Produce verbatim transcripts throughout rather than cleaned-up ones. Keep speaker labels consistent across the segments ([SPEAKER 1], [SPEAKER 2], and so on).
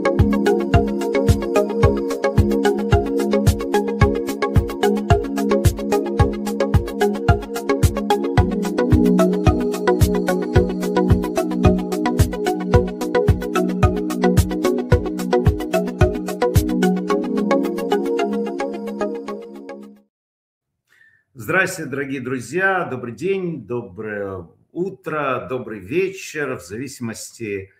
[SPEAKER 1] Здравствуйте, дорогие друзья, добрый день, доброе утро, добрый вечер, в зависимости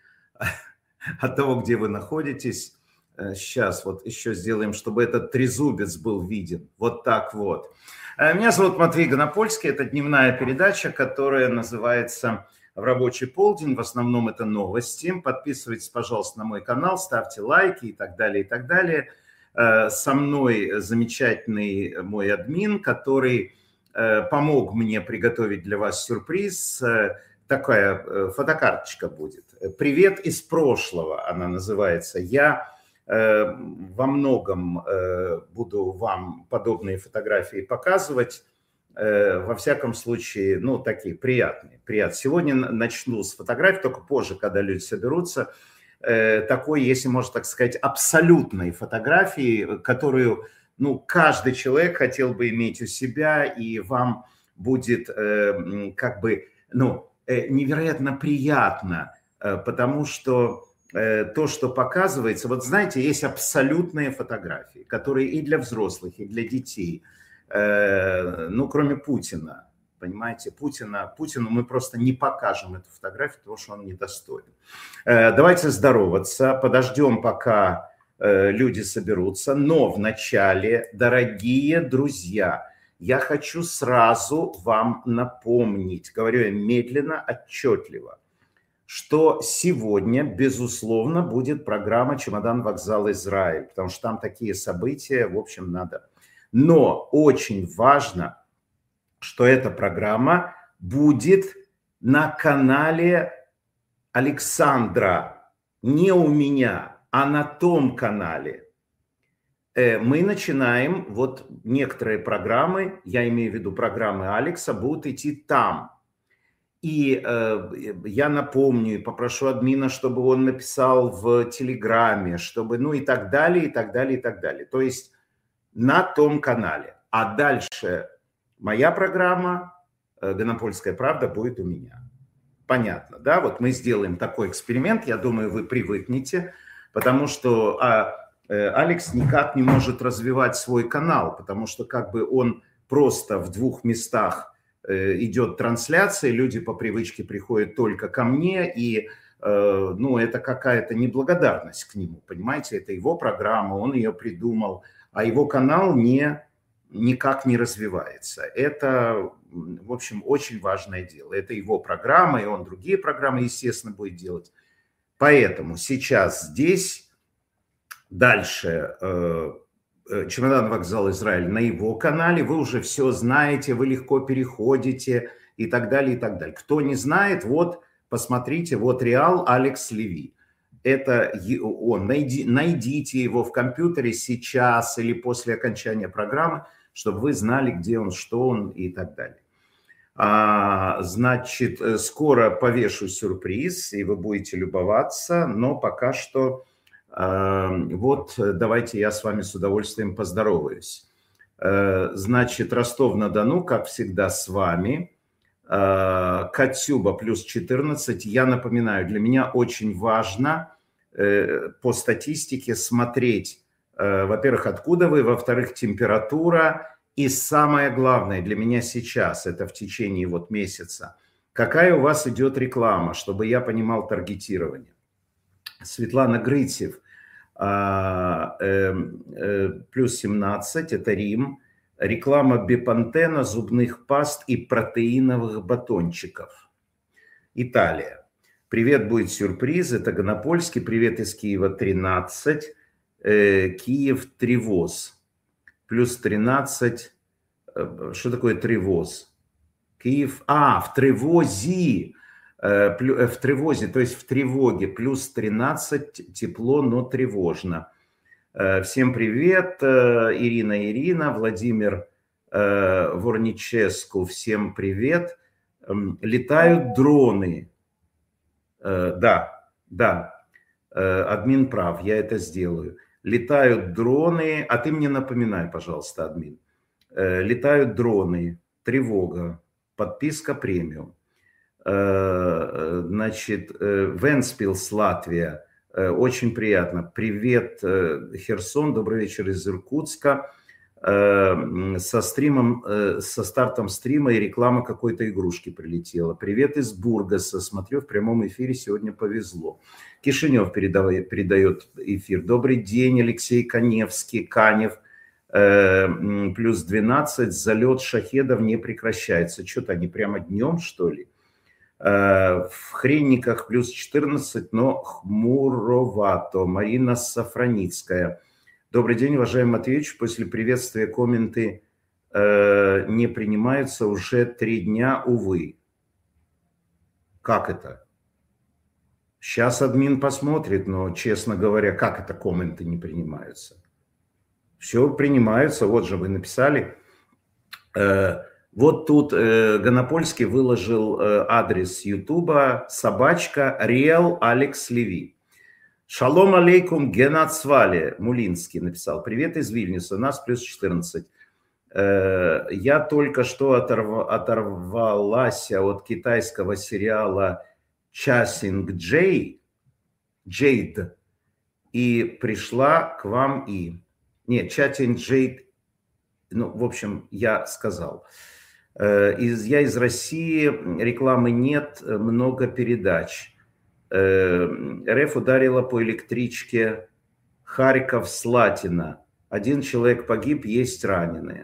[SPEAKER 1] от того, где вы находитесь. Сейчас вот еще сделаем, чтобы этот трезубец был виден. Вот так вот. Меня зовут Матвей Гонопольский, это дневная передача, которая называется «В рабочий полдень». В основном это новости. Подписывайтесь, пожалуйста, на мой канал, ставьте лайки и так далее, и так далее. Со мной замечательный мой админ, который помог мне приготовить для вас сюрприз. Такая фотокарточка будет. «Привет из прошлого» она называется. Я во многом буду вам подобные фотографии показывать. Во всяком случае, ну, такие приятные. приятные. Сегодня начну с фотографий, только позже, когда люди соберутся. Такой, если можно так сказать, абсолютной фотографии, которую, ну, каждый человек хотел бы иметь у себя, и вам будет э, как бы, ну, э, невероятно приятно, э, потому что э, то, что показывается, вот знаете, есть абсолютные фотографии, которые и для взрослых, и для детей, э, ну, кроме Путина. Понимаете, Путина, Путину мы просто не покажем эту фотографию, потому что он недостоин. Давайте здороваться, подождем, пока люди соберутся. Но вначале, дорогие друзья, я хочу сразу вам напомнить, говорю я медленно, отчетливо, что сегодня, безусловно, будет программа «Чемодан, вокзал, Израиль», потому что там такие события, в общем, надо. Но очень важно, что эта программа будет на канале Александра, не у меня, а на том канале. Мы начинаем, вот некоторые программы, я имею в виду программы Алекса, будут идти там. И э, я напомню и попрошу админа, чтобы он написал в Телеграме, чтобы, ну и так далее, и так далее, и так далее. То есть на том канале. А дальше моя программа «Гонопольская правда» будет у меня. Понятно, да? Вот мы сделаем такой эксперимент, я думаю, вы привыкнете, потому что а, Алекс никак не может развивать свой канал, потому что как бы он просто в двух местах э, идет трансляция, люди по привычке приходят только ко мне, и э, ну, это какая-то неблагодарность к нему, понимаете? Это его программа, он ее придумал, а его канал не... никак не развивается. Это, в общем, очень важное дело. Это его программа, и он другие программы, естественно, будет делать. Поэтому сейчас здесь, дальше, «Чемодан, вокзал, Израиль» на его канале. Вы уже все знаете, вы легко переходите и так далее, и так далее. Кто не знает, вот, посмотрите, вот Реал Алекс Леви. Это он. Найди, найдите его в компьютере сейчас или после окончания программы, чтобы вы знали, где он, что он и так далее. А, значит, скоро повешу сюрприз, и вы будете любоваться, но пока что а, вот давайте я с вами с удовольствием поздороваюсь. А, значит, Ростов-на-Дону, как всегда, с вами. А, Катюба плюс четырнадцать. Я напоминаю, для меня очень важно э, по статистике смотреть, во-первых, откуда вы, во-вторых, температура, и самое главное для меня сейчас, это в течение вот месяца, какая у вас идет реклама, чтобы я понимал таргетирование. Светлана Грытьев, плюс семнадцать, это Рим, реклама Бепантена, зубных паст и протеиновых батончиков. Италия. Привет, будет сюрприз, это Гонопольский, привет из Киева, тринадцать. Киев Тревоз, плюс тринадцать, что такое Тревоз? Киев, а, в Тревозе, в Тревозе, то есть в тревоге, плюс тринадцать, тепло, но тревожно. Всем привет, Ирина Ирина, Владимир Ворническу, всем привет. Летают дроны, да, да. Админ прав, я это сделаю. Летают дроны, а ты мне напоминай, пожалуйста, админ. Летают дроны, тревога, подписка премиум. Значит, Венспилс, Латвия, очень приятно. Привет, Херсон, добрый вечер из Иркутска. Со стримом, со стартом стрима и реклама какой-то игрушки прилетела. Привет из Бургаса, смотрю в прямом эфире, сегодня повезло. Кишинев передает, передает эфир. Добрый день, Алексей Каневский, Канев. Плюс двенадцать, залет шахедов не прекращается. Что-то они прямо днем, что ли? В Хренниках плюс четырнадцать, но хмуровато. Марина Сафраницкая. Добрый день, уважаемый Матвеевич. После приветствия комменты э, не принимаются уже три дня, увы. Как это? Сейчас админ посмотрит, но, честно говоря, как это комменты не принимаются? Все принимаются. Вот же вы написали. Э, вот тут э, Гонопольский выложил э, адрес Ютуба собачка Реал Алекс Леви. Шалом алейкум, Генацвали, Мулинский написал. Привет из Вильнюса, нас плюс четырнадцать. Я только что оторв... оторвалась от китайского сериала Chasing Jay, Jade, и пришла к вам и... Нет, Chasing Jade, ну, в общем, я сказал. Из... Я из России, рекламы нет, много передач. РФ ударила по электричке Харьков-Слатина. Один человек погиб, есть раненые.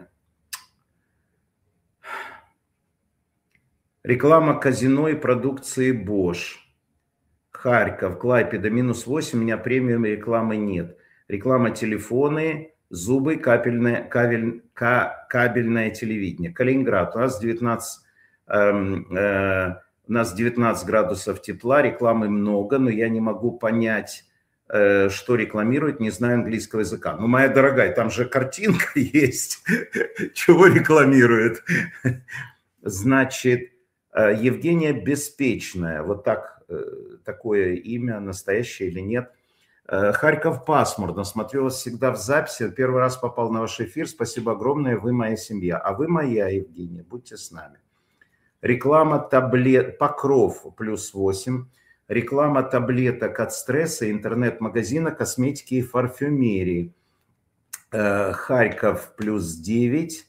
[SPEAKER 1] Реклама казино и продукции Bosch. Харьков, Клайпеда, минус восемь, у меня премиум рекламы нет. Реклама телефоны, зубы, кабельное, кабель, кабельное телевидение. Калининград, у нас девятнадцать... Эм, э, У нас девятнадцать градусов тепла, рекламы много, но я не могу понять, что рекламирует, не знаю английского языка. Ну, моя дорогая, там же картинка есть, чего рекламирует. Значит, Евгения Беспечная, вот так, такое имя, настоящее или нет. Харьков пасмурно, смотрю вас всегда в записи, первый раз попал на ваш эфир, спасибо огромное, вы моя семья. А вы моя, Евгения, будьте с нами. Реклама таблет, Покров плюс восемь. Реклама таблеток от стресса, интернет-магазина косметики и парфюмерии. Харьков плюс девять.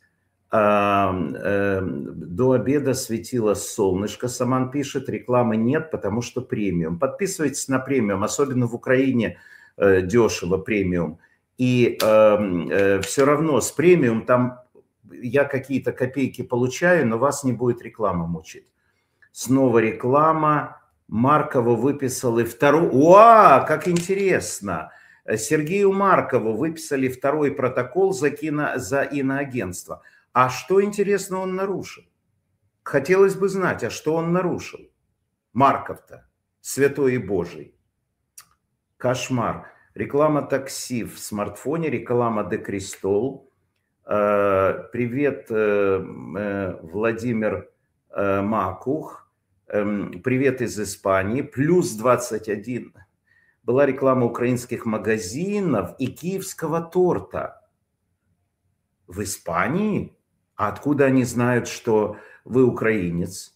[SPEAKER 1] До обеда светило солнышко, Саман пишет. Рекламы нет, потому что премиум. Подписывайтесь на премиум, особенно в Украине дешево премиум. И все равно с премиум там... Я какие-то копейки получаю, но вас не будет реклама мучить. Снова реклама. Маркову выписал и второй... Уа, как интересно! Сергею Маркову выписали второй протокол за, кино... за иноагентство. А что, интересно, он нарушил? Хотелось бы знать, а что он нарушил? Марков-то, святой и божий. Кошмар. Реклама такси в смартфоне, реклама Декристол. Привет, Владимир Макух. Привет из Испании. Плюс двадцать один. Была реклама украинских магазинов и киевского торта. В Испании? А откуда они знают, что вы украинец?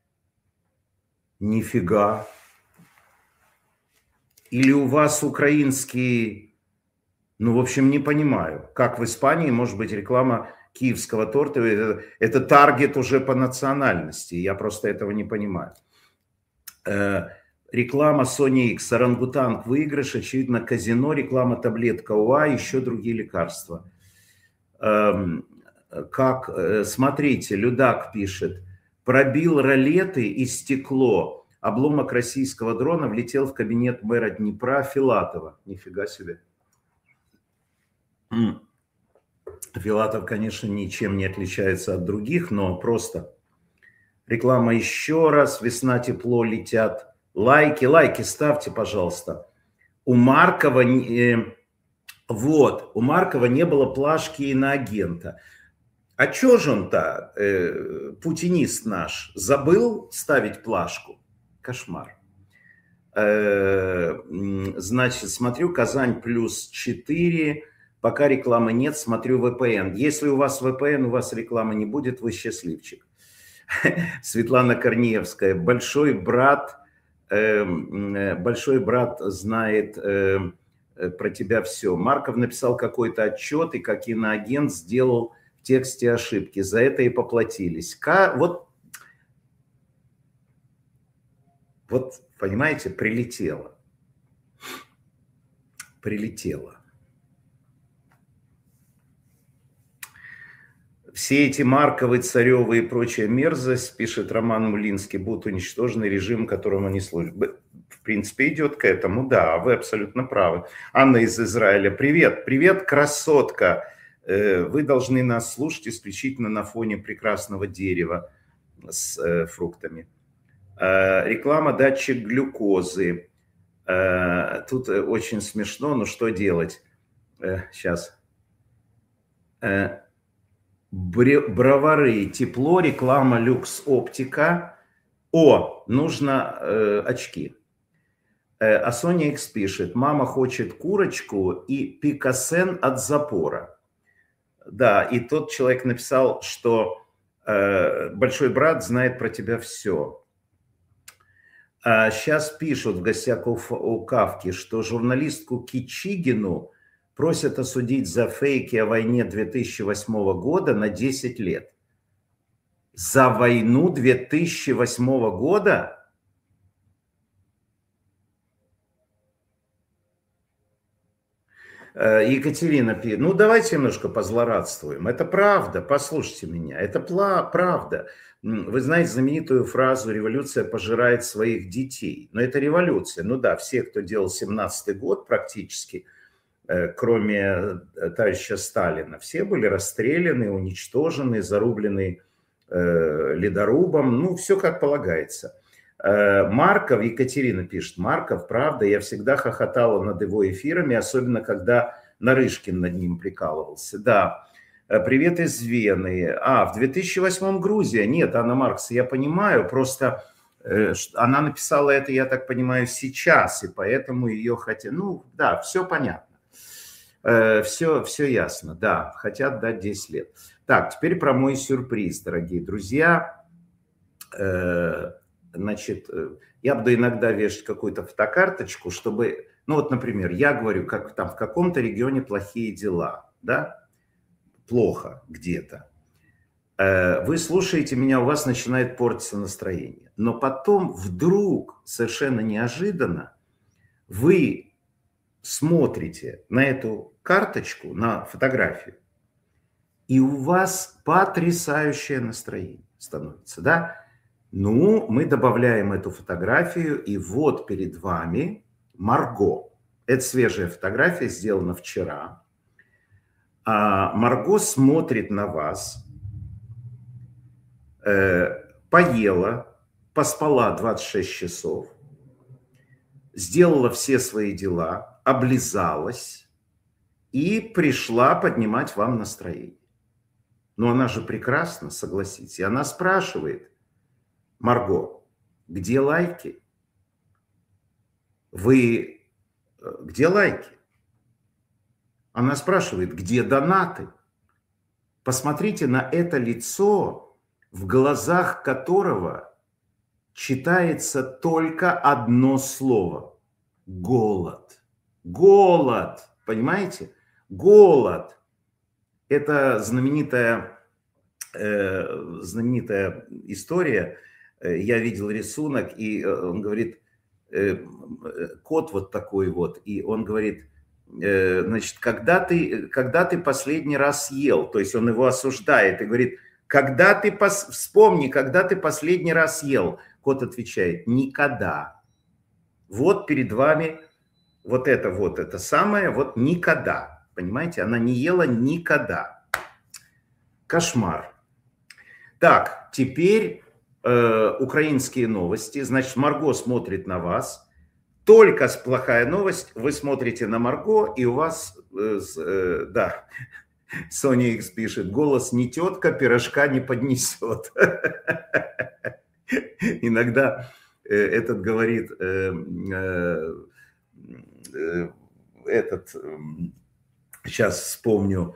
[SPEAKER 1] Нифига. Или у вас украинский... Ну, в общем, не понимаю, как в Испании может быть реклама киевского торта. Это, это таргет уже по национальности. Я просто этого не понимаю. Э, реклама Sony X, орангутанг выигрыш, очевидно, казино, реклама таблетка УА, еще другие лекарства. Э, как, э, смотрите, Людак пишет, пробил ролеты и стекло. Обломок российского дрона влетел в кабинет мэра Днепра Филатова. Нифига себе. Филатов, конечно, ничем не отличается от других, но просто реклама еще раз. Весна, тепло, летят. Лайки, лайки ставьте, пожалуйста. У Маркова, э, вот, у Маркова не было плашки иноагента. А чё же он-то, э, путинист наш, забыл ставить плашку? Кошмар. Значит, смотрю Казань плюс четыре. Пока рекламы нет, смотрю вэ пэ эн. Если у вас вэ пэ эн, у вас рекламы не будет, вы счастливчик. Светлана Корнеевская. Большой брат, большой брат знает про тебя все. Марков написал какой-то отчет, и как иноагент сделал в тексте ошибки. За это и поплатились. Вот, вот понимаете, прилетело. Прилетело. Все эти Марковы, Царевы и прочая мерзость, пишет Роман Мулинский, будут уничтожены режимом, которому они служат. В принципе, идет к этому, да, вы абсолютно правы. Анна из Израиля, привет, привет, красотка. Вы должны нас слушать исключительно на фоне прекрасного дерева с фруктами. Реклама датчик глюкозы. Тут очень смешно, но что делать? Сейчас. Бровары, тепло, реклама люкс оптика. О, нужно э, очки. Э, а Соня Икс пишет, мама хочет курочку и пикасен от запора. Да, и тот человек написал, что э, большой брат знает про тебя все. А сейчас пишут в гостях у, у Кавки, что журналистку Кичигину просят осудить за фейки о войне две тысячи восьмого года на десять лет. За войну две тысячи восьмого года? Екатерина пишет, ну давайте немножко позлорадствуем. Это правда, послушайте меня, это правда. Вы знаете знаменитую фразу «революция пожирает своих детей». Но это революция. Ну да, все, кто делал семнадцатый год практически, кроме товарища Сталина, все были расстреляны, уничтожены, зарублены э, ледорубом. Ну, все как полагается. Э, Марков, Екатерина пишет, Марков, правда, я всегда хохотала над его эфирами, особенно когда Нарышкин над ним прикалывался. Да, привет из Вены. А, в две тысячи восьмом Грузия. Нет, Анна Маркс, я понимаю, просто э, она написала это, я так понимаю, сейчас, и поэтому ее хотят... Ну, да, все понятно. Все, все ясно, да, хотят дать десять лет. Так, теперь про мой сюрприз, дорогие друзья. Значит, я буду иногда вешать какую-то фотокарточку, чтобы, ну вот, например, я говорю, как там в каком-то регионе плохие дела, да, плохо где-то. Вы слушаете меня, у вас начинает портиться настроение. Но потом вдруг, совершенно неожиданно, вы смотрите на эту карточку, на фотографию, и у вас потрясающее настроение становится, да? Ну, мы добавляем эту фотографию, и вот перед вами Марго. Это свежая фотография, сделана вчера. А Марго смотрит на вас, э, поела, поспала двадцать шесть часов, сделала все свои дела, облизалась и пришла поднимать вам настроение. Но она же прекрасна, согласитесь. И она спрашивает, Марго, где лайки? Вы... Где лайки? Она спрашивает, где донаты? Посмотрите на это лицо, в глазах которого читается только одно слово. Голод. Голод. Понимаете? Голод. Это знаменитая, э, знаменитая история. Я видел рисунок, и он говорит, э, кот вот такой вот, и он говорит, э, значит, когда ты, когда ты последний раз ел, то есть он его осуждает и говорит, когда ты, пос... вспомни, когда ты последний раз ел. Кот отвечает, никогда. Вот перед вами вот это вот, это самое, вот никогда. Понимаете, она не ела никогда. Кошмар. Так, теперь э, украинские новости. Значит, Марго смотрит на вас. Только плохая новость, вы смотрите на Марго, и у вас, э, э, да, Соня Икс пишет, голос не тетка, пирожка не поднесет. Иногда этот говорит, этот, сейчас вспомню,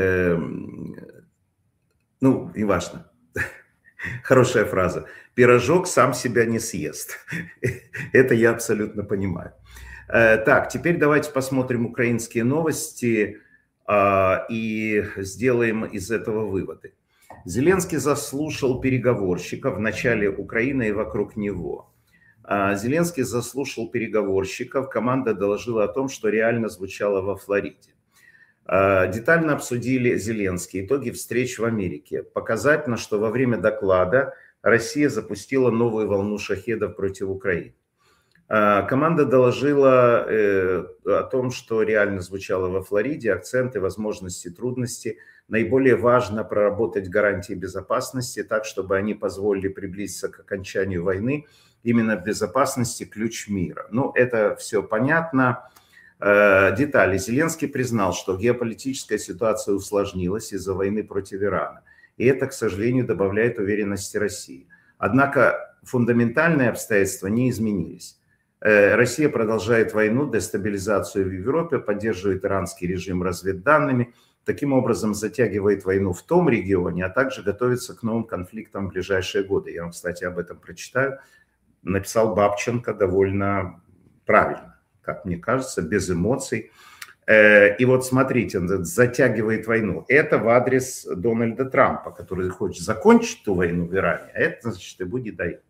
[SPEAKER 1] ну, не важно. Хорошая фраза. Пирожок сам себя не съест. Это я абсолютно понимаю. Так, теперь давайте посмотрим украинские новости и сделаем из этого выводы. Зеленский заслушал переговорщиков в начале Украины и вокруг него. Зеленский заслушал переговорщиков. Команда доложила о том, что реально звучало во Флориде. Детально обсудили Зеленский итоги встреч в Америке. Показательно, что во время доклада Россия запустила новую волну шахедов против Украины. Команда доложила о том, что реально звучало во Флориде, акценты, возможности, трудности. Наиболее важно проработать гарантии безопасности так, чтобы они позволили приблизиться к окончанию войны. Именно безопасности ключ мира. Ну, это все понятно. Детали. Зеленский признал, что геополитическая ситуация усложнилась из-за войны против Ирана. И это, к сожалению, добавляет уверенности России. Однако фундаментальные обстоятельства не изменились. Россия продолжает войну, дестабилизацию в Европе, поддерживает иранский режим разведданными, таким образом затягивает войну в том регионе, а также готовится к новым конфликтам в ближайшие годы. Я вам, кстати, об этом прочитаю. Написал Бабченко довольно правильно, как мне кажется, без эмоций. И вот смотрите, он затягивает войну. Это в адрес Дональда Трампа, который хочет закончить ту войну в Иране, а это, значит, ему не дает.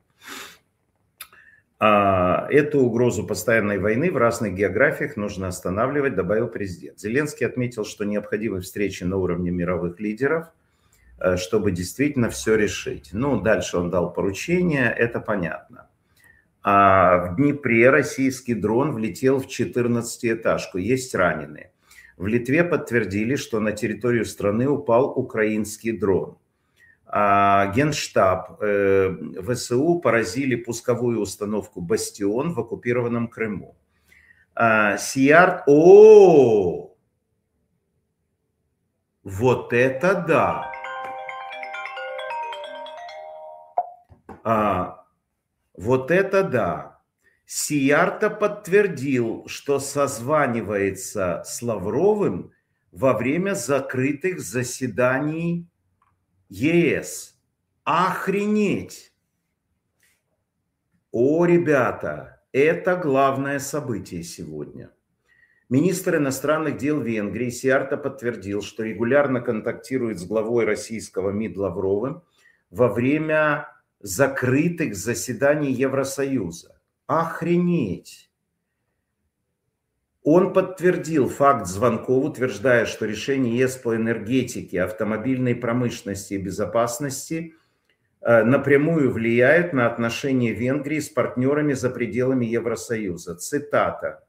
[SPEAKER 1] Эту угрозу постоянной войны в разных географиях нужно останавливать, добавил президент. Зеленский отметил, что необходимы встречи на уровне мировых лидеров, чтобы действительно все решить. Ну, дальше он дал поручение, это понятно. А в Днепре российский дрон влетел в четырнадцатиэтажку, есть раненые. В Литве подтвердили, что на территорию страны упал украинский дрон. А Генштаб э, ВСУ поразили пусковую установку «Бастион» в оккупированном Крыму. А, Сиярт... О, вот это да! А, вот это да! Сиярта подтвердил, что созванивается с Лавровым во время закрытых заседаний ЕС. Охренеть! О, ребята, это главное событие сегодня. Министр иностранных дел Венгрии Сиярта подтвердил, что регулярно контактирует с главой российского МИД Лавровым во время закрытых заседаний Евросоюза. Охренеть! Он подтвердил факт звонков, утверждая, что решение ЕС по энергетике, автомобильной промышленности и безопасности напрямую влияют на отношения Венгрии с партнерами за пределами Евросоюза. Цитата.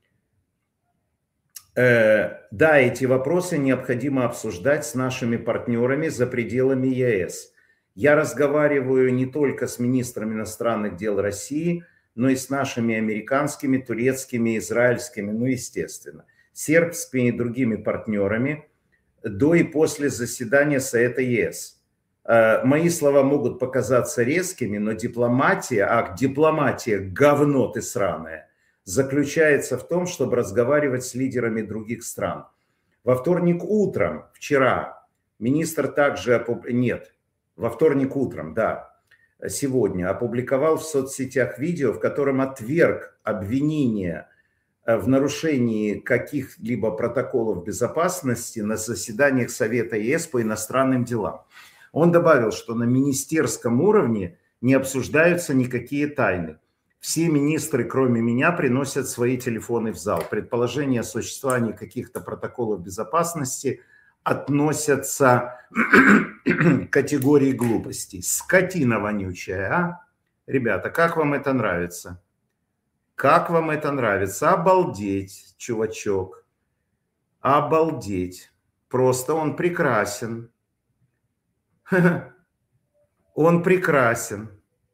[SPEAKER 1] Да, эти вопросы необходимо обсуждать с нашими партнерами за пределами ЕС. Я разговариваю не только с министром иностранных дел России, но и с нашими американскими, турецкими, израильскими, ну, естественно, сербскими и другими партнерами до и после заседания Совета ЕС. Мои слова могут показаться резкими, но дипломатия, а дипломатия говно ты сраное, заключается в том, чтобы разговаривать с лидерами других стран. Во вторник утром, вчера, министр также, опуб... нет, во вторник утром, да, сегодня опубликовал в соцсетях видео, в котором отверг обвинения в нарушении каких-либо протоколов безопасности на заседаниях Совета ЕС по иностранным делам. Он добавил, что на министерском уровне не обсуждаются никакие тайны. Все министры, кроме меня, приносят свои телефоны в зал. Предположение о существовании каких-то протоколов безопасности относятся к категории глупостей. Скотина вонючая, а? Ребята, как вам это нравится? Как вам это нравится? Обалдеть, чувачок. Обалдеть. Просто он прекрасен. Он прекрасен.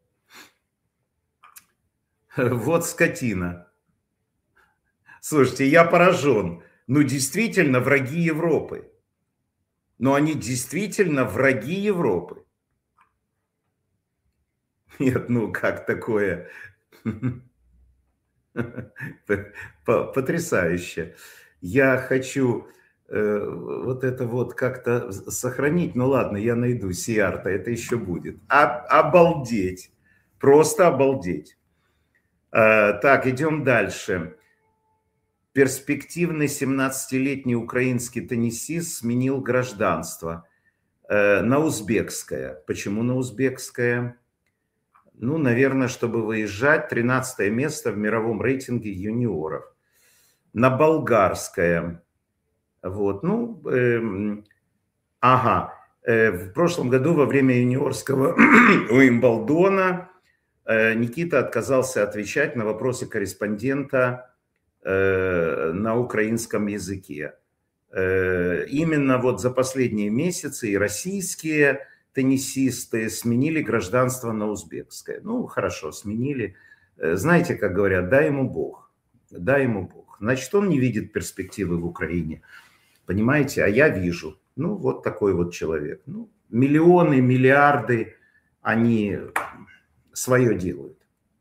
[SPEAKER 1] Вот скотина. Слушайте, я поражен. Ну, действительно, враги Европы. Но они действительно враги Европы. Нет, ну как такое? Потрясающе. Я хочу э, вот это вот как-то сохранить. Ну ладно, я найду Сиарта, это еще будет. Об- обалдеть. Просто обалдеть. Э, так, идем дальше. Перспективный семнадцатилетний украинский теннисист сменил гражданство э, на узбекское. Почему на узбекское? Ну, наверное, чтобы выезжать. тринадцатое место в мировом рейтинге юниоров. На болгарское. Вот, ну, э, ага. Э, в прошлом году во время юниорского Уимблдона э, Никита отказался отвечать на вопросы корреспондента э, на украинском языке. Э, именно вот за последние месяцы и российские теннисисты сменили гражданство на узбекское. Ну, хорошо, сменили. Э, знаете, как говорят, дай ему Бог. Дай ему Бог. Значит, он не видит перспективы в Украине. Понимаете? А я вижу. Ну, вот такой вот человек. Ну, миллионы, миллиарды, они свое делают.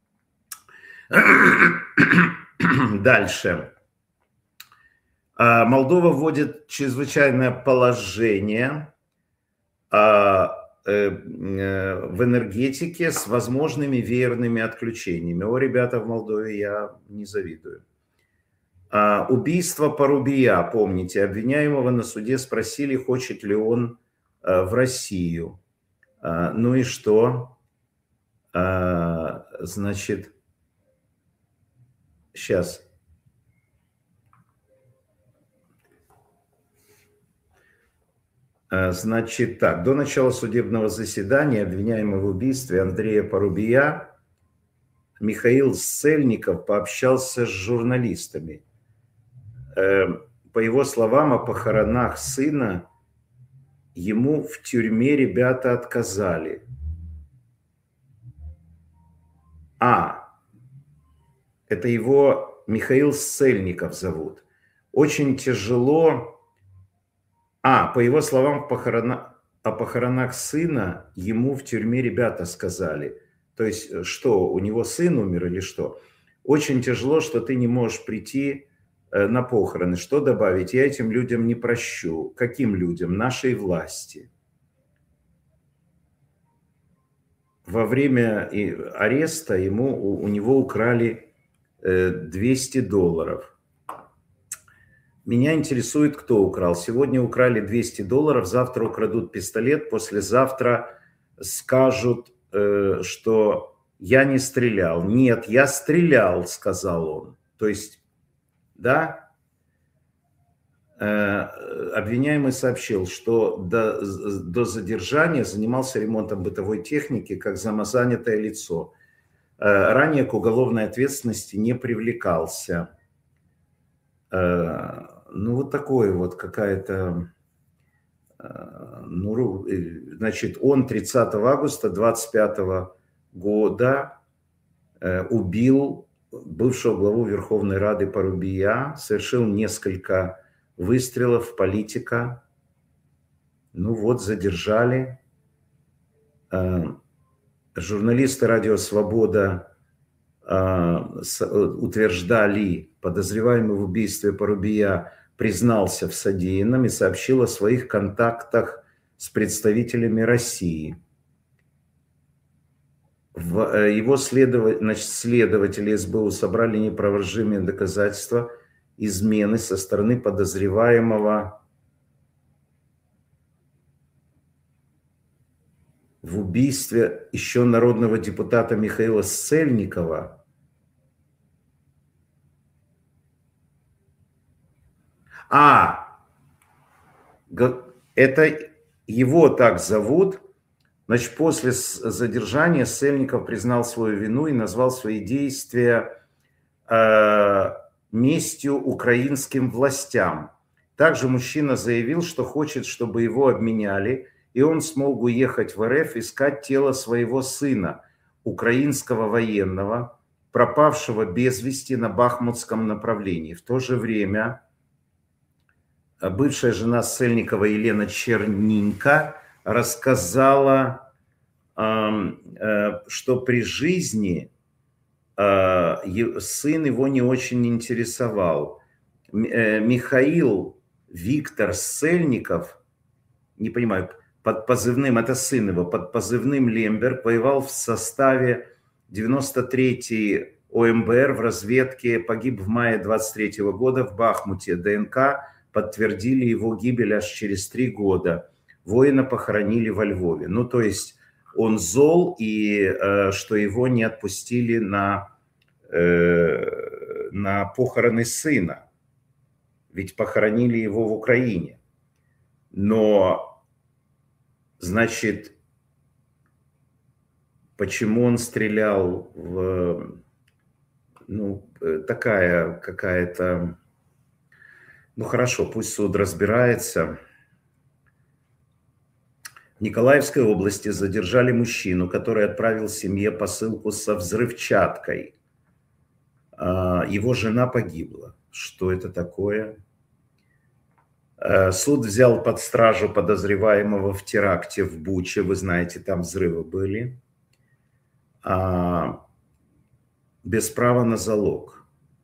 [SPEAKER 1] Дальше. Молдова вводит чрезвычайное положение в энергетике с возможными веерными отключениями. О, ребята, в Молдове я не завидую. Убийство Порубия, помните, обвиняемого на суде спросили, хочет ли он в Россию. Ну и что? Значит, сейчас. Значит так, до начала судебного заседания обвиняемый в убийстве Андрея Порубия Михаил Сельников пообщался с журналистами. По его словам, о похоронах сына ему в тюрьме ребята отказали. А, это его Михаил Сельников зовут. Очень тяжело... А, по его словам, похорона... о похоронах сына ему в тюрьме ребята сказали. То есть, что, у него сын умер или что? Очень тяжело, что ты не можешь прийти на похороны. Что добавить? Я этим людям не прощу. Каким людям? Нашей власти. Во время ареста ему, у него украли двести долларов. Меня интересует, кто украл. Сегодня украли двести долларов, завтра украдут пистолет, послезавтра скажут, что я не стрелял. Нет, я стрелял, сказал он. То есть, да, обвиняемый сообщил, что до, до задержания занимался ремонтом бытовой техники как самозанятое лицо. Ранее к уголовной ответственности не привлекался. Ну, вот такое вот какая-то... Ну, значит, он тридцатого августа двадцать пятого года убил бывшего главу Верховной Рады Порубия, совершил несколько выстрелов в политика. Ну вот, задержали. Журналисты «Радио Свобода» утверждали, подозреваемый в убийстве Порубия признался в содеянном и сообщил о своих контактах с представителями России. В его следов... Значит, следователи эс бэ у собрали неопровержимые доказательства измены со стороны подозреваемого в убийстве еще народного депутата Михаила Сельникова. А, это его так зовут. Значит, после задержания Сельников признал свою вину и назвал свои действия э, местью украинским властям. Также мужчина заявил, что хочет, чтобы его обменяли, и он смог уехать в эр эф искать тело своего сына, украинского военного, пропавшего без вести на Бахмутском направлении. В то же время бывшая жена Сельникова Елена Чернинка рассказала, что при жизни сын его не очень интересовал. Михаил Виктор Ссельников, не понимаю, под позывным, это сын его, под позывным Лемберг, воевал в составе девяносто третьей ОМБР в разведке, погиб в мае двадцать третьего года в Бахмуте. ДНК подтвердили его гибель аж через три года. Воина похоронили во Львове. Ну, то есть он зол, и э, что его не отпустили на, э, на похороны сына. Ведь похоронили его в Украине. Но, значит, почему он стрелял в... Ну, такая какая-то... Ну, хорошо, пусть суд разбирается. В Николаевской области задержали мужчину, который отправил семье посылку со взрывчаткой. Его жена погибла. Что это такое? Суд взял под стражу подозреваемого в теракте в Буче. Вы знаете, там взрывы были. Без права на залог.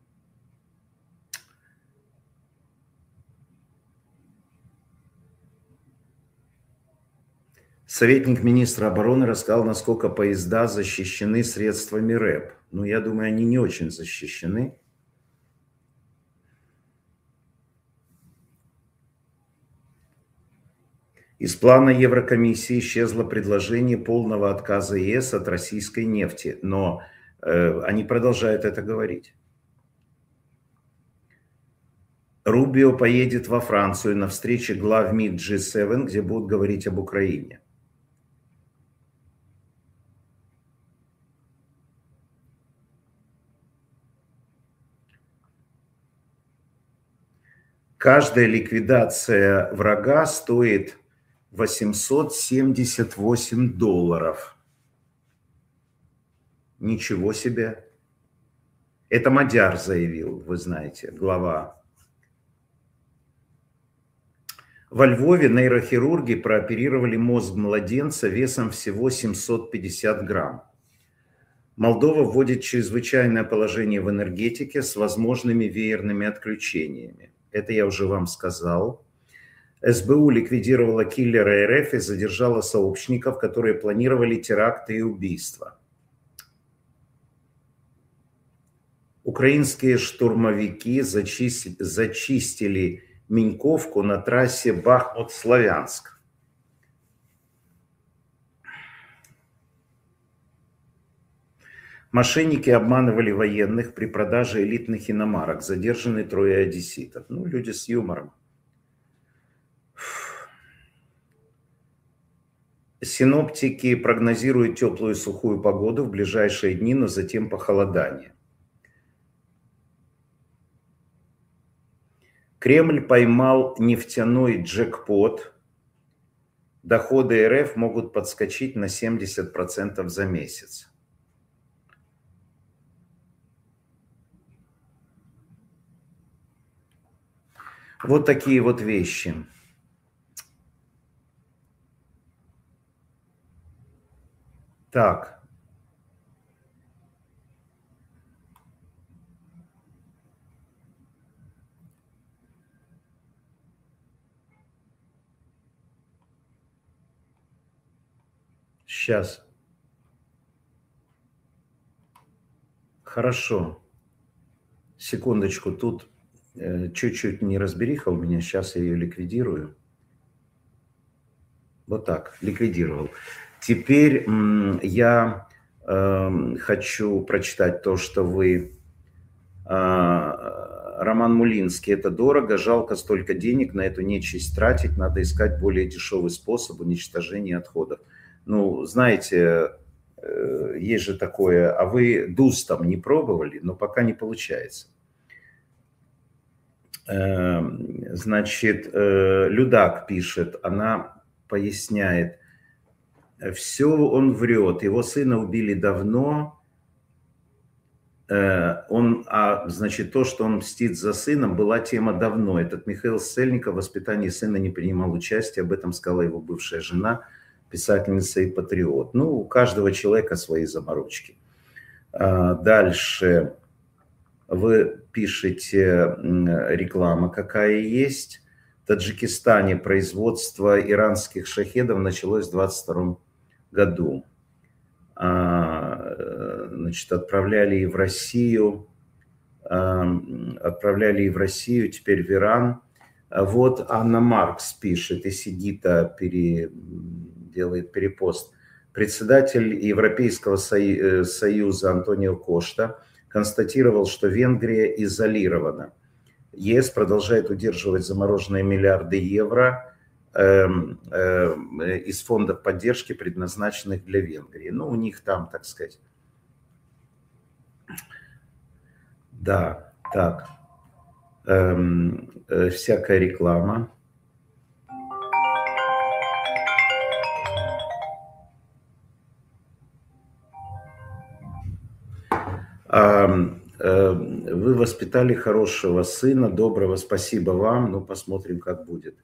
[SPEAKER 1] Советник министра обороны рассказал, насколько поезда защищены средствами РЭП. Ну, я думаю, они не очень защищены. Из плана Еврокомиссии исчезло предложение полного отказа ЕС от российской нефти, но э, они продолжают это говорить. Рубио поедет во Францию на встрече глав МИД джи семь, где будут говорить об Украине. Каждая ликвидация врага стоит восемьсот семьдесят восемь долларов. Ничего себе. Это Мадяр заявил, вы знаете, глава. Во Львове нейрохирурги прооперировали мозг младенца весом всего семьсот пятьдесят грамм. Молдова вводит чрезвычайное положение в энергетике с возможными веерными отключениями. Это я уже вам сказал. СБУ ликвидировала киллера РФ и задержала сообщников, которые планировали теракты и убийства. Украинские штурмовики зачистили, зачистили Миньковку на трассе Бахмут-Славянск. Мошенники обманывали военных при продаже элитных иномарок. Задержаны трое одесситов. Ну, люди с юмором. Синоптики прогнозируют теплую и сухую погоду в ближайшие дни, но затем похолодание. Кремль поймал нефтяной джекпот. Доходы РФ могут подскочить на семьдесят процентов за месяц. Вот такие вот вещи. Так. Сейчас. Хорошо. Секундочку, тут чуть-чуть неразбериха у меня, сейчас я ее ликвидирую. Вот так, ликвидировал. Теперь я э, хочу прочитать то, что вы... Э, Роман Мулинский, это дорого, жалко столько денег на эту нечисть тратить, надо искать более дешевый способ уничтожения отходов. Ну, знаете, э, есть же такое, а вы дус там не пробовали, но пока не получается. Значит, Людак пишет, она поясняет, все он врет, его сына убили давно, он, а, значит, то, что он мстит за сыном, была тема давно. Этот Михаил Ссельников в воспитании сына не принимал участия, об этом сказала его бывшая жена, писательница и патриот. Ну, у каждого человека свои заморочки. Дальше вы пишете, реклама какая есть. В Таджикистане производство иранских шахедов началось в двадцать втором году. Значит, отправляли и в Россию, отправляли и в Россию, теперь в Иран. Вот Анна Маркс пишет, и Сигита пере, делает перепост. Председатель Европейского Союза Антонио Кошта констатировал, что Венгрия изолирована. ЕС продолжает удерживать замороженные миллиарды евро э, э, из фондов поддержки, предназначенных для Венгрии. Ну, у них там, так сказать. Да, так. Э, э, всякая реклама. Вы воспитали хорошего сына, доброго, спасибо вам. Ну, посмотрим, как будет.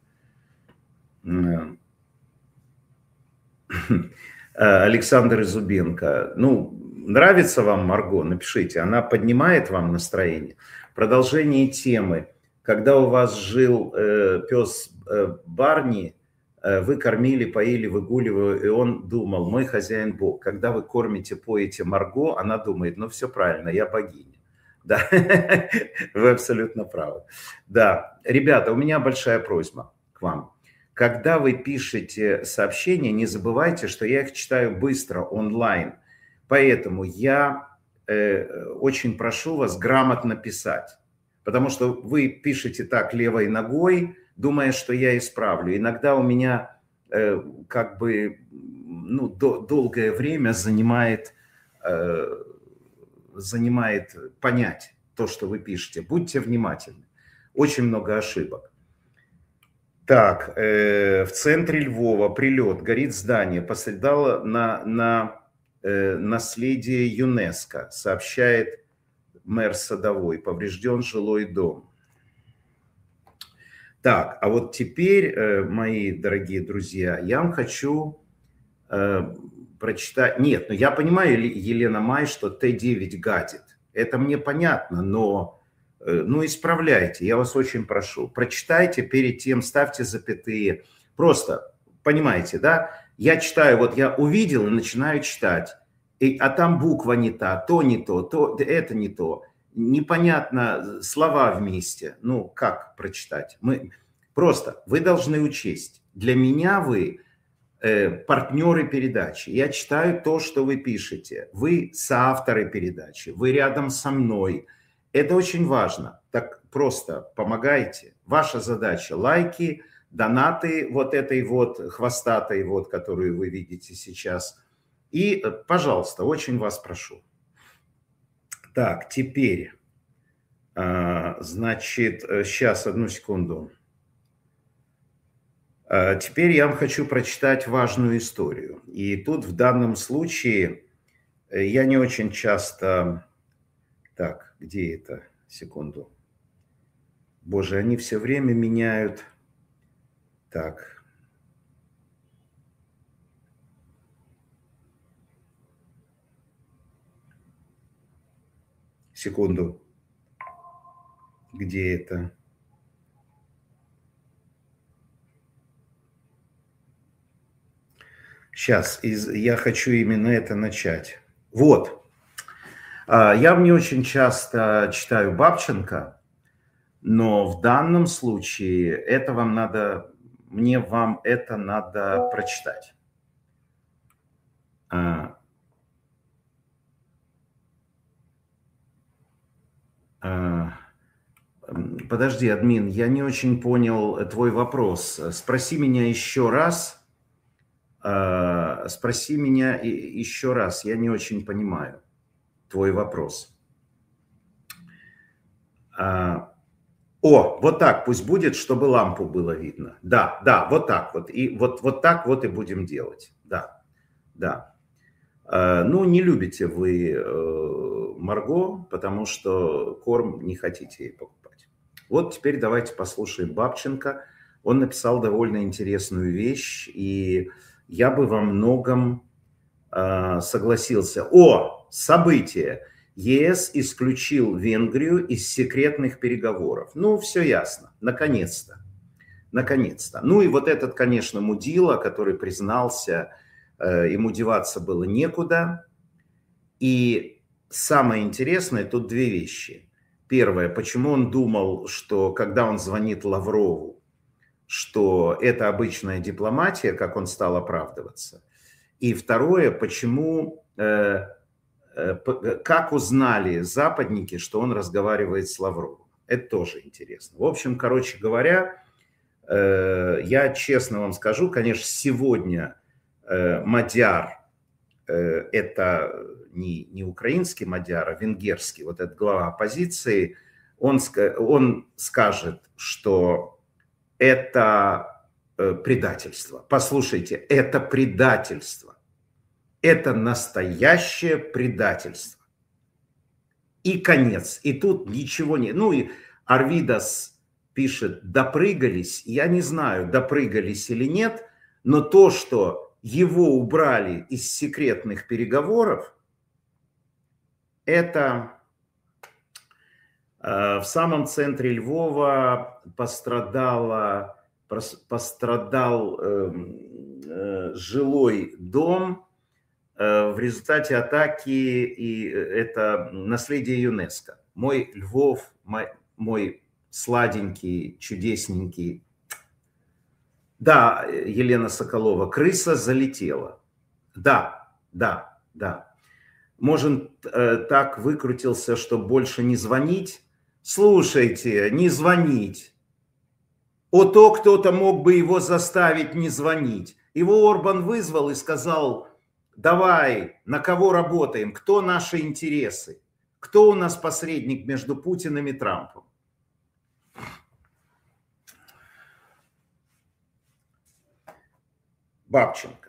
[SPEAKER 1] Александр Зубенко. Ну, нравится вам Марго? Напишите. Она поднимает вам настроение. Продолжение темы. Когда у вас жил э, пес э, Барни, э, вы кормили, поили, выгуливали, и он думал, мой хозяин Бог. Когда вы кормите, поете Марго, она думает, ну все правильно, я богиня. Да, вы абсолютно правы. Да, ребята, у меня большая просьба к вам. Когда вы пишете сообщения, не забывайте, что я их читаю быстро, онлайн. Поэтому я э, очень прошу вас грамотно писать. Потому что вы пишете так левой ногой, думая, что я исправлю. Иногда у меня э, как бы ну, до, долгое время занимает... Э, занимает понять то, что вы пишете. Будьте внимательны. Очень много ошибок. Так, э, в центре Львова прилет, горит здание, пострадало на, на э, наследие ЮНЕСКО, сообщает мэр Садовой, поврежден жилой дом. Так, а вот теперь, э, мои дорогие друзья, я вам хочу... Э, прочитать. Нет, ну я понимаю, Елена Май, что Т девять гадит. Это мне понятно, но ну исправляйте, я вас очень прошу. Прочитайте перед тем, ставьте запятые. Просто, понимаете, да? Я читаю, вот я увидел и начинаю читать. И, а там буква не та, то не то, то это не то. Непонятно, слова вместе. Ну, как прочитать? Мы, просто, вы должны учесть. Для меня вы... партнеры передачи. Я читаю то, что вы пишете. Вы соавторы передачи. Вы рядом со мной. Это очень важно. Так просто помогайте. Ваша задача — лайки, донаты вот этой вот хвостатой, вот, которую вы видите сейчас. И, пожалуйста, очень вас прошу. Так, теперь, значит, сейчас, одну секунду. Теперь я вам хочу прочитать важную историю. И тут в данном случае я не очень часто... Так, где это? Секунду. Боже, они все время меняют... Так. Секунду. Где это? Сейчас, я хочу именно это начать. Вот. Я не очень часто читаю Бабченко, но в данном случае это вам надо, мне вам это надо прочитать. Подожди, админ, я не очень понял твой вопрос. Спроси меня еще раз. Спроси меня еще раз, я не очень понимаю твой вопрос. О, вот так пусть будет, чтобы лампу было видно. Да, да, вот так вот. И вот, вот так вот и будем делать. Да, да. Ну, не любите вы Марго, потому что корм не хотите ей покупать. Вот теперь давайте послушаем Бабченко. Он написал довольно интересную вещь, и я бы во многом э, согласился. О, событие. ЕС исключил Венгрию из секретных переговоров. Ну, все ясно. Наконец-то. Наконец-то. Ну и вот этот, конечно, мудила, который признался, э, ему деваться было некуда. И самое интересное, тут две вещи. Первое, почему он думал, что когда он звонит Лаврову, что это обычная дипломатия, как он стал оправдываться. И второе, почему, э, э, как узнали западники, что он разговаривает с Лавровым. Это тоже интересно. В общем, короче говоря, э, я честно вам скажу, конечно, сегодня э, Мадяр, э, это не, не украинский Мадяр, а венгерский, вот этот глава оппозиции, он, он скажет, что это предательство. Послушайте, это предательство. Это настоящее предательство. И конец. И тут ничего не... Ну и Арвидас пишет, допрыгались. Я не знаю, допрыгались или нет, но то, что его убрали из секретных переговоров, это... В самом центре Львова пострадало, пострадал э, э, жилой дом э, в результате атаки, и это наследие ЮНЕСКО. Мой Львов, мой, мой сладенький, чудесненький. Да, Елена Соколова, крыса залетела. Да, да, да. Может, э, так выкрутился, что больше не звонить? Слушайте, не звонить. О, то кто-то мог бы его заставить не звонить. Его Орбан вызвал и сказал, давай, на кого работаем, кто наши интересы, кто у нас посредник между Путиным и Трампом. Бабченко.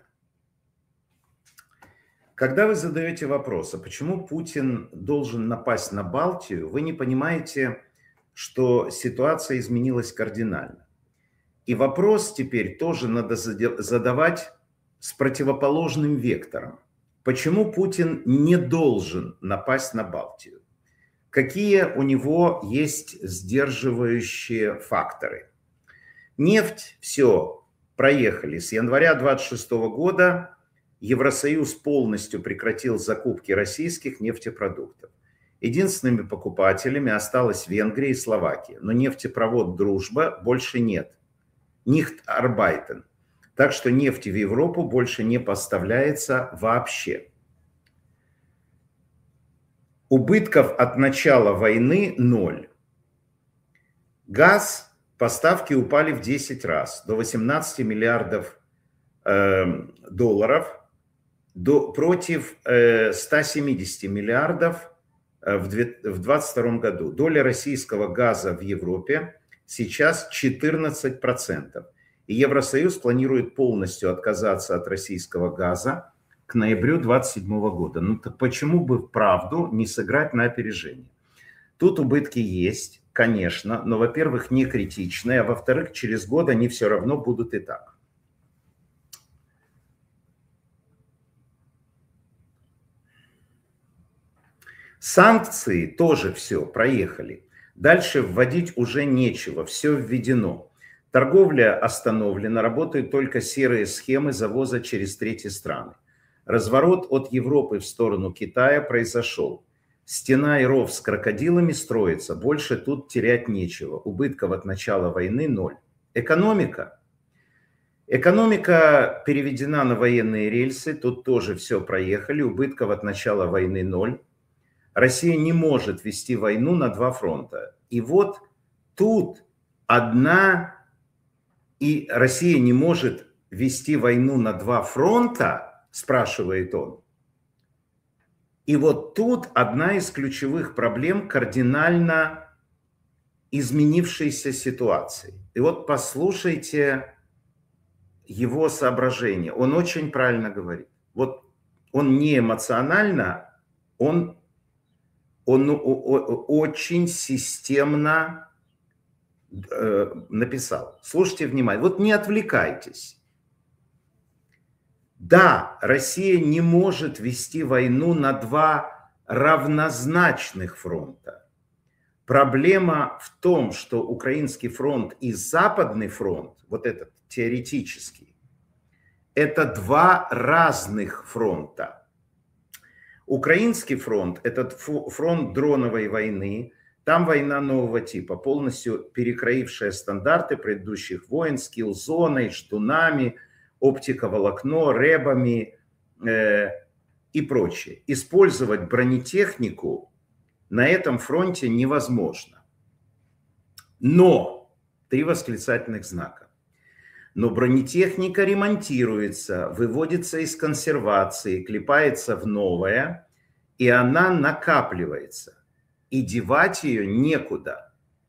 [SPEAKER 1] Когда вы задаете вопрос, а почему Путин должен напасть на Балтию, вы не понимаете, что ситуация изменилась кардинально. И вопрос теперь тоже надо задавать с противоположным вектором. Почему Путин не должен напасть на Балтию? Какие у него есть сдерживающие факторы? Нефть, все, проехали. С января двадцать шестого года Евросоюз полностью прекратил закупки российских нефтепродуктов. Единственными покупателями осталась Венгрия и Словакия. Но нефтепровод «Дружба» больше нет. Nicht arbeiten. Так что нефти в Европу больше не поставляется вообще. Убытков от начала войны ноль. Газ, поставки упали в десять раз, до восемнадцати миллиардов э, долларов. До, против э, ста семидесяти миллиардов э, в две тысячи двадцать втором году. Доля российского газа в Европе сейчас четырнадцать процентов. И Евросоюз планирует полностью отказаться от российского газа к ноябрю двадцать седьмого года. Ну так почему бы вправду не сыграть на опережение? Тут убытки есть, конечно, но, во-первых, не критичные, а во-вторых, через год они все равно будут и так. Санкции тоже все, проехали. Дальше вводить уже нечего, все введено. Торговля остановлена, работают только серые схемы завоза через третьи страны. Разворот от Европы в сторону Китая произошел. Стена и ров с крокодилами строится, больше тут терять нечего. Убытков от начала войны ноль. Экономика. Экономика переведена на военные рельсы, тут тоже все проехали, убытков от начала войны ноль. Россия не может вести войну на два фронта. И вот тут одна, и Россия не может вести войну на два фронта, спрашивает он. И вот тут одна из ключевых проблем кардинально изменившейся ситуации. И вот послушайте его соображения. Он очень правильно говорит. Вот он не эмоционально, он... Он очень системно написал. Слушайте внимательно. Вот не отвлекайтесь. Да, Россия не может вести войну на два равнозначных фронта. Проблема в том, что украинский фронт и западный фронт, вот этот теоретический, это два разных фронта. Украинский фронт – это фронт дроновой войны, там война нового типа, полностью перекроившая стандарты предыдущих войн, скилл-зоной, ждунами, оптиковолокно, рэбами э, и прочее. Использовать бронетехнику на этом фронте невозможно. Но, три восклицательных знака. Но бронетехника ремонтируется, выводится из консервации, клепается в новое, и она накапливается. И девать ее некуда.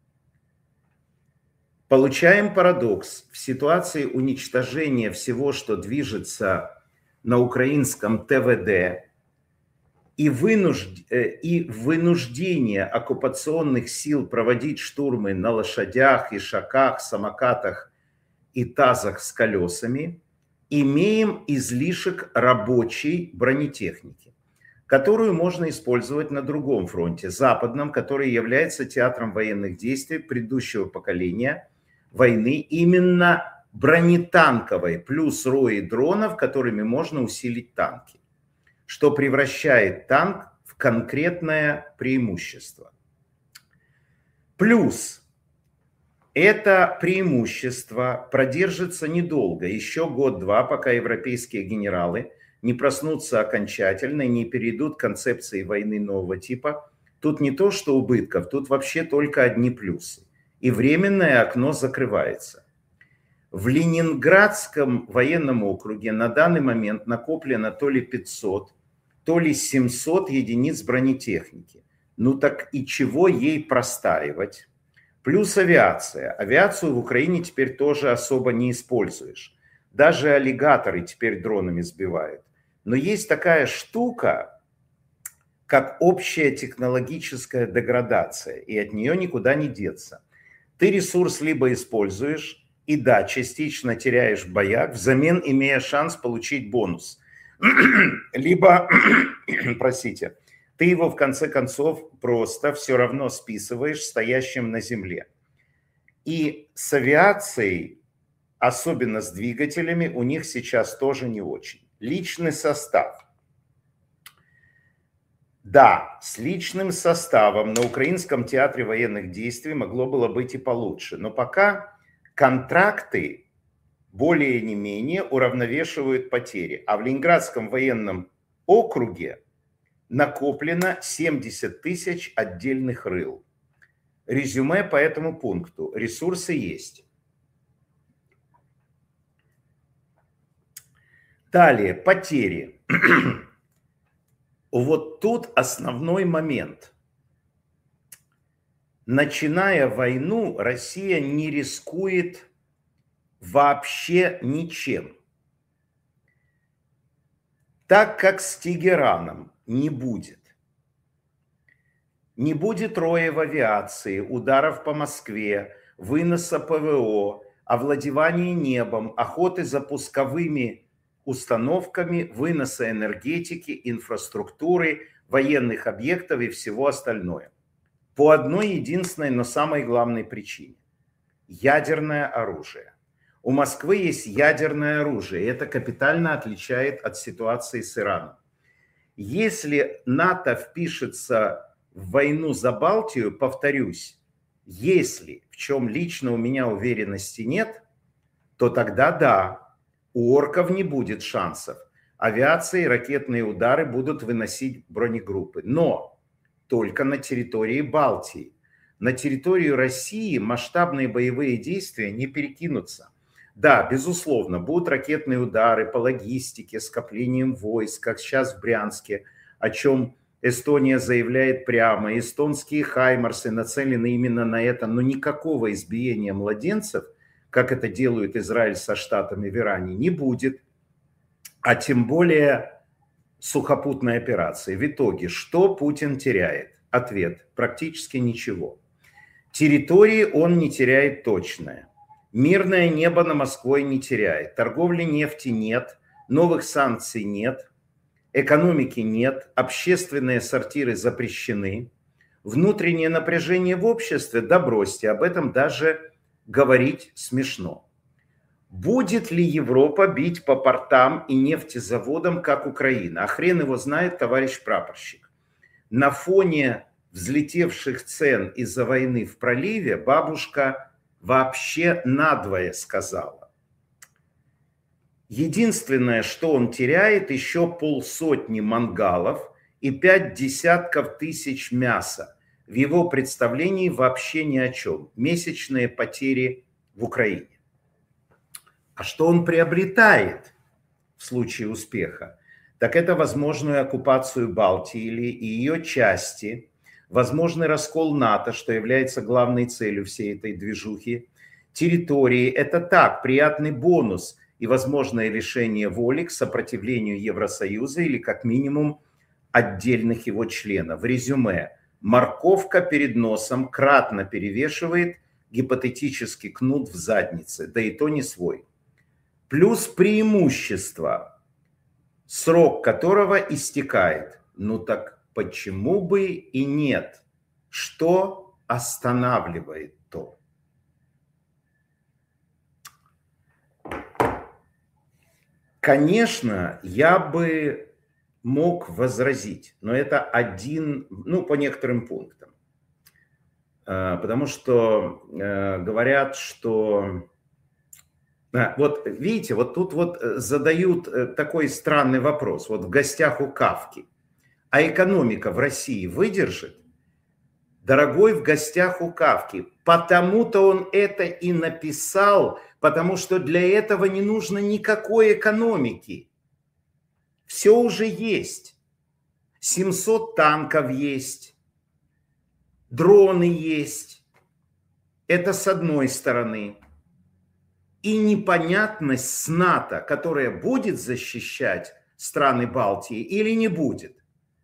[SPEAKER 1] Получаем парадокс. В ситуации уничтожения всего, что движется на украинском тэ вэ дэ, и, вынужд... и вынуждение оккупационных сил проводить штурмы на лошадях, ишаках, самокатах и тазах с колесами, имеем излишек рабочей бронетехники, которую можно использовать на другом фронте, западном, который является театром военных действий предыдущего поколения войны, именно бронетанковой, плюс рои дронов, которыми можно усилить танки, что превращает танк в конкретное преимущество. Плюс это преимущество продержится недолго, еще год-два, пока европейские генералы не проснутся окончательно и не перейдут к концепции войны нового типа. Тут не то, что убытков, тут вообще только одни плюсы. И временное окно закрывается. В Ленинградском военном округе на данный момент накоплено то ли пятьсот, то ли семьсот единиц бронетехники. Ну так и чего ей простаивать? Плюс авиация. Авиацию в Украине теперь тоже особо не используешь. Даже аллигаторы теперь дронами сбивают. Но есть такая штука, как общая технологическая деградация, и от нее никуда не деться. Ты ресурс либо используешь, и да, частично теряешь в боях, взамен имея шанс получить бонус. Либо, простите, ты его в конце концов просто все равно списываешь стоящим на земле. И с авиацией, особенно с двигателями, у них сейчас тоже не очень. Личный состав. Да, с личным составом на Украинском театре военных действий могло было быть и получше. Но пока контракты более не менее уравновешивают потери. А в Ленинградском военном округе накоплено семьдесят тысяч отдельных рыл. Резюме по этому пункту. Ресурсы есть. Далее, потери. Вот тут основной момент. Начиная войну, Россия не рискует вообще ничем. Так как с Тегераном не будет. Не будет роя в авиации, ударов по Москве, выноса пэ вэ о, овладевания небом, охоты за пусковыми установками, выноса энергетики, инфраструктуры, военных объектов и всего остальное. По одной единственной, но самой главной причине. Ядерное оружие. У Москвы есть ядерное оружие, и это капитально отличает от ситуации с Ираном. Если НАТО впишется в войну за Балтию, повторюсь, если, в чем лично у меня уверенности нет, то тогда да, у орков не будет шансов. Авиация и ракетные удары будут выносить бронегруппы. Но только на территории Балтии. На территорию России масштабные боевые действия не перекинутся. Да, безусловно, будут ракетные удары по логистике, скоплением войск, как сейчас в Брянске, о чем Эстония заявляет прямо. Эстонские хаймарсы нацелены именно на это, но никакого избиения младенцев, как это делают Израиль со Штатами в Иране, не будет. А тем более сухопутной операции. В итоге, что Путин теряет? Ответ: практически ничего. Территории он не теряет точное. Мирное небо над Москвой не теряет. Торговли нефти нет. новых санкций нет, экономики нет, общественные сортиры запрещены, внутреннее напряжение в обществе, да бросьте, об этом даже говорить смешно. Будет ли Европа бить по портам и нефтезаводам, как Украина? А хрен его знает, товарищ прапорщик. На фоне взлетевших цен из-за войны в проливе бабушка вообще надвое сказала. Единственное, что он теряет, еще полсотни мангалов и пять десятков тысяч мяса. В его представлении вообще ни о чем. Месячные потери в Украине. А что он приобретает в случае успеха? Так это возможную оккупацию Балтии или ее части, возможный раскол НАТО, что является главной целью всей этой движухи, территории. Это так, приятный бонус и возможное лишение воли к сопротивлению Евросоюза или как минимум отдельных его членов. В резюме: морковка перед носом кратно перевешивает гипотетический кнут в заднице, да и то не свой. Плюс преимущество, срок которого истекает. Ну так почему бы и нет? Что останавливает то? Конечно, я бы мог возразить, но это один, ну, по некоторым пунктам. Потому что говорят, что... Вот видите, вот тут вот задают такой странный вопрос. Вот в гостях у Кафки. А экономика в России выдержит? Дорогой, в гостях у Кафки. Потому-то он это и написал, потому что для этого не нужно никакой экономики. Все уже есть. семьсот танков есть. Дроны есть. Это с одной стороны. И непонятность с НАТО, которая будет защищать страны Балтии или не будет.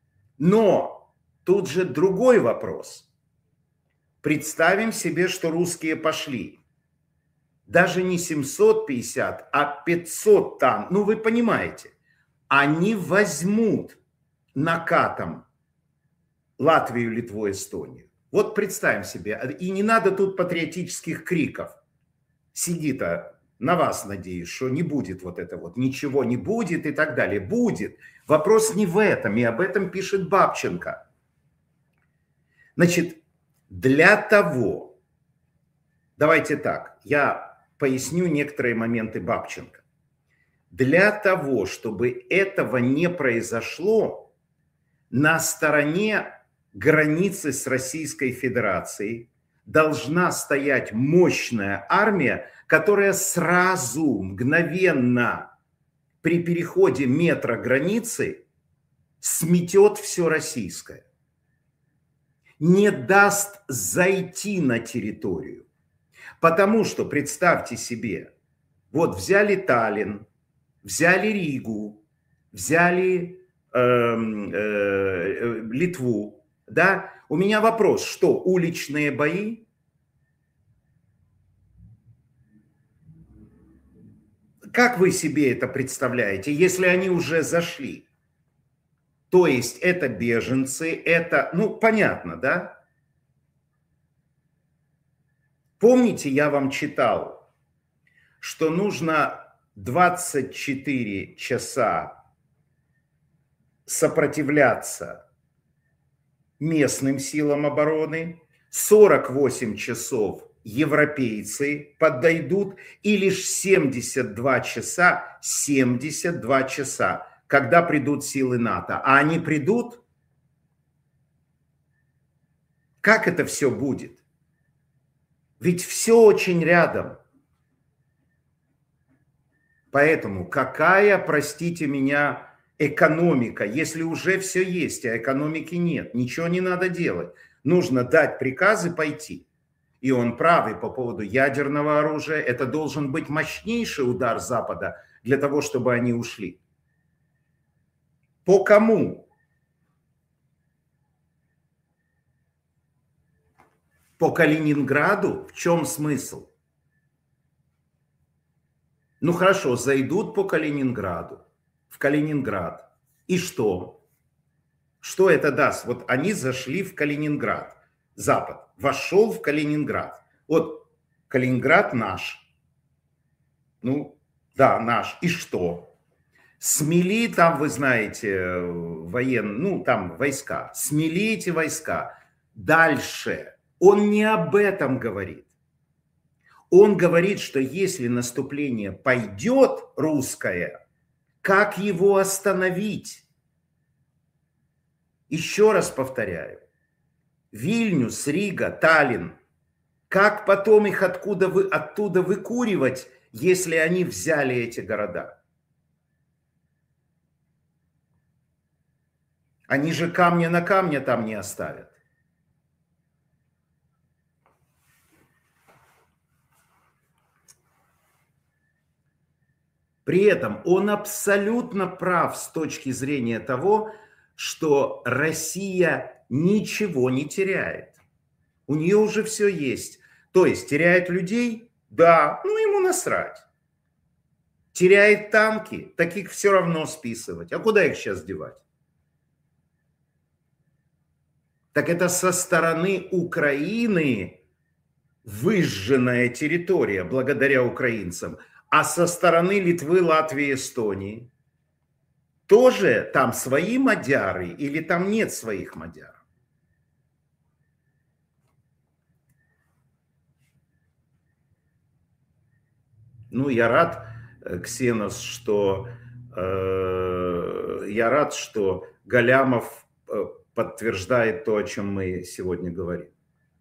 [SPEAKER 1] Но тут же другой вопрос. Представим себе, что русские пошли. Даже не семьсот пятьдесят, а пятьсот танков. Ну, вы понимаете. Они возьмут накатом Латвию, Литву, Эстонию. Вот представим себе. И не надо тут патриотических криков. Сидит-то, на вас надеюсь, что не будет вот это вот, ничего не будет и так далее. Будет. Вопрос не в этом, и об этом пишет Бабченко. Значит, для того, давайте так, я поясню некоторые моменты Бабченко. Для того, чтобы этого не произошло, на стороне границы с Российской Федерацией должна стоять мощная армия, которая сразу, мгновенно, при переходе метра границы сметет все российское. Не даст зайти на территорию. Потому что, представьте себе, вот взяли Таллин, взяли Ригу, взяли э, э, Литву, да? У меня вопрос, что уличные бои? Как вы себе это представляете, если они уже зашли? То есть это беженцы, это, ну, понятно, да? Помните, я вам читал, что нужно двадцать четыре часа сопротивляться местным силам обороны, сорок восемь часов европейцы подойдут, и лишь семьдесят два часа, семьдесят два часа, когда придут силы НАТО. А они придут? Как это все будет? Ведь все очень рядом. Поэтому какая, простите меня, экономика, если уже все есть, а экономики нет, ничего не надо делать. Нужно дать приказы пойти. И он правый по поводу ядерного оружия. Это должен быть мощнейший удар Запада для того, чтобы они ушли. По кому? По Калининграду? В чем смысл? Ну хорошо, зайдут по Калининграду. в Калининград. И что? Что это даст? Вот они зашли в Калининград. Запад вошел в Калининград. Вот Калининград наш. Ну, да, наш. И что? Смели там, вы знаете, военные, ну, там войска. Смели эти войска. Дальше. Он не об этом говорит. Он говорит, что если наступление пойдет русское, как его остановить? Еще раз повторяю. Вильнюс, Рига, Таллин. Как потом их откуда вы, оттуда выкуривать, если они взяли эти города? Они же камня на камне там не оставят. При этом он абсолютно прав с точки зрения того, что Россия ничего не теряет. У нее уже все есть. То есть теряет людей? Да, ну ему насрать. Теряет танки? Таких все равно списывать. А куда их сейчас девать? Так это со стороны Украины выжженная территория благодаря украинцам. А со стороны Литвы, Латвии, Эстонии тоже там свои мадяры или там нет своих мадяр? Ну, я рад, Ксенос, что э, я рад, что Галямов подтверждает то, о чем мы сегодня говорим.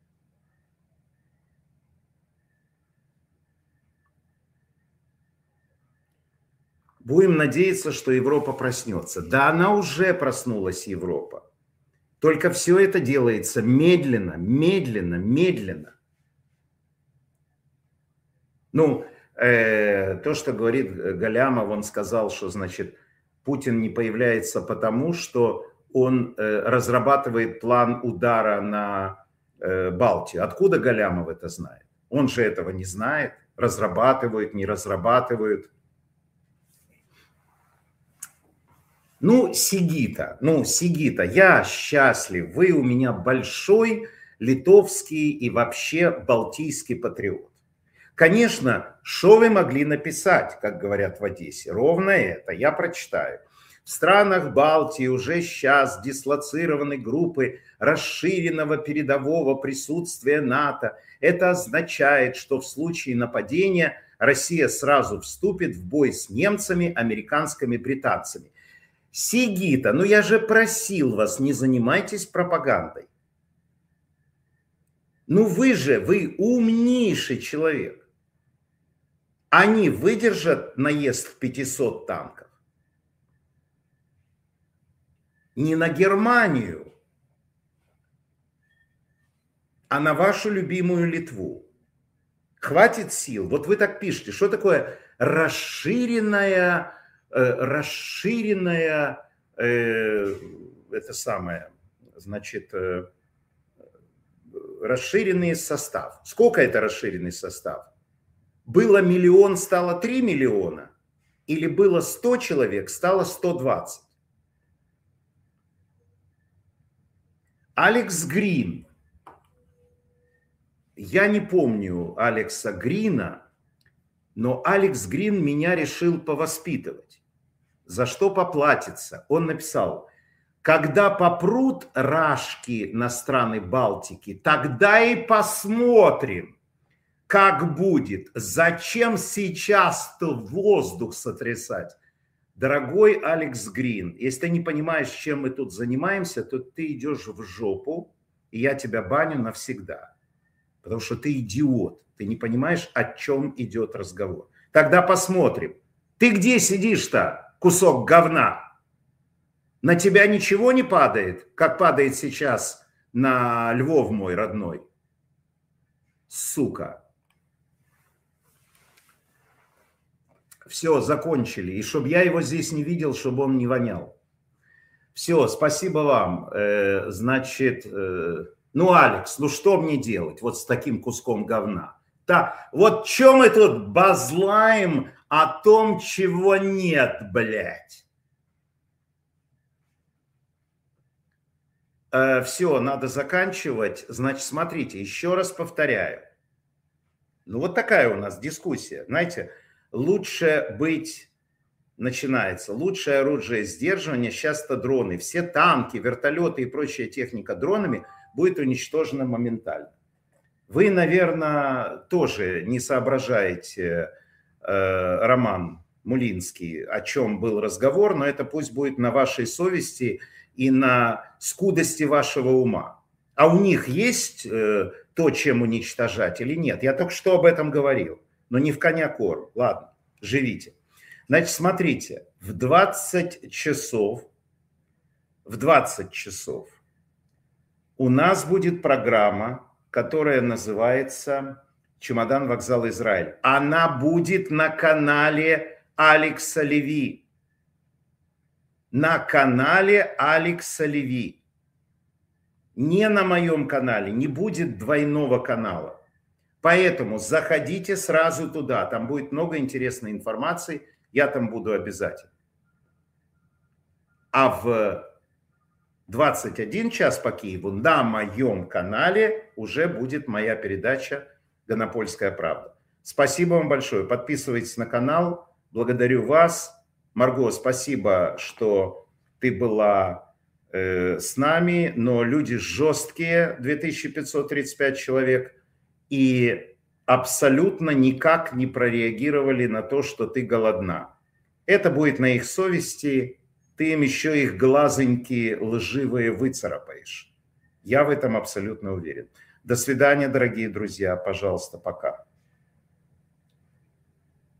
[SPEAKER 1] Будем надеяться, что Европа проснется. Да, она уже проснулась, Европа. Только все это делается медленно, медленно, медленно. Ну, э, то, что говорит Галямов, он сказал, что, значит, Путин не появляется потому, что он э, разрабатывает план удара на э, Балтию. Откуда Галямов это знает? Он же этого не знает. Разрабатывают, не разрабатывают. Ну, Сигита, ну, Сигита, я счастлив, вы у меня большой литовский и вообще балтийский патриот. Конечно, что вы могли написать, как говорят в Одессе? Ровно это, я прочитаю. В странах Балтии уже сейчас дислоцированы группы расширенного передового присутствия НАТО. Это означает, что в случае нападения Россия сразу вступит в бой с немцами, американцами, британцами. Сигита, ну я же просил вас, не занимайтесь пропагандой. Ну вы же, вы умнейший человек. Они выдержат наезд в пятьсот танков? Не на Германию, а на вашу любимую Литву. Хватит сил. Вот вы так пишете, что такое расширенная... расширенная, э, это самое, значит, э, расширенный состав. Сколько это расширенный состав? Было миллион, стало три миллиона? Или было сто человек, стало сто двадцать? Алекс Грин. Я не помню Алекса Грина, но Алекс Грин меня решил повоспитывать. За что поплатиться? Он написал: когда попрут рашки на страны Балтики, тогда и посмотрим, как будет. Зачем сейчас-то воздух сотрясать? Дорогой Алекс Грин, если ты не понимаешь, чем мы тут занимаемся, то ты идешь в жопу, и я тебя баню навсегда. Потому что ты идиот. Ты не понимаешь, о чем идет разговор. Тогда посмотрим. Ты где сидишь-то, кусок говна? На тебя ничего не падает, как падает сейчас на Львов мой родной? Сука. Все, закончили. И чтобы я его здесь не видел, чтобы он не вонял. Все, спасибо вам. Э, значит, э, ну, Алекс, ну что мне делать вот с таким куском говна? Да, вот что мы тут базлаем о том, чего нет, блядь? Э, все, надо заканчивать. Значит, смотрите, еще раз повторяю. Ну, вот такая у нас дискуссия. Знаете, лучше быть, начинается, лучшее оружие сдерживания сейчас-то дроны. Все танки, вертолеты и прочая техника дронами будет уничтожена моментально. Вы, наверное, тоже не соображаете, э, Роман Мулинский, о чем был разговор, но это пусть будет на вашей совести и на скудости вашего ума. А у них есть э, то, чем уничтожать или нет? Я только что об этом говорил, но не в коня корм. Ладно, живите. Значит, смотрите, в двадцать часов, в двадцать часов у нас будет программа, которая называется «Чемодан, вокзал, Израиль». Она будет на канале Алекса Леви. На канале Алекса Леви. Не на моем канале, не будет двойного канала. Поэтому заходите сразу туда, там будет много интересной информации, я там буду обязательно. А в двадцать один час по Киеву на моем канале уже будет моя передача «Гонопольская правда». Спасибо вам большое. Подписывайтесь на канал. Благодарю вас. Марго, спасибо, что ты была э, с нами. Но люди жесткие, две тысячи пятьсот тридцать пять человек, и абсолютно никак не прореагировали на то, что ты голодна. Это будет на их совести. Ты им еще их глазоньки лживые выцарапаешь. Я в этом абсолютно уверен. До свидания, дорогие друзья. Пожалуйста, пока.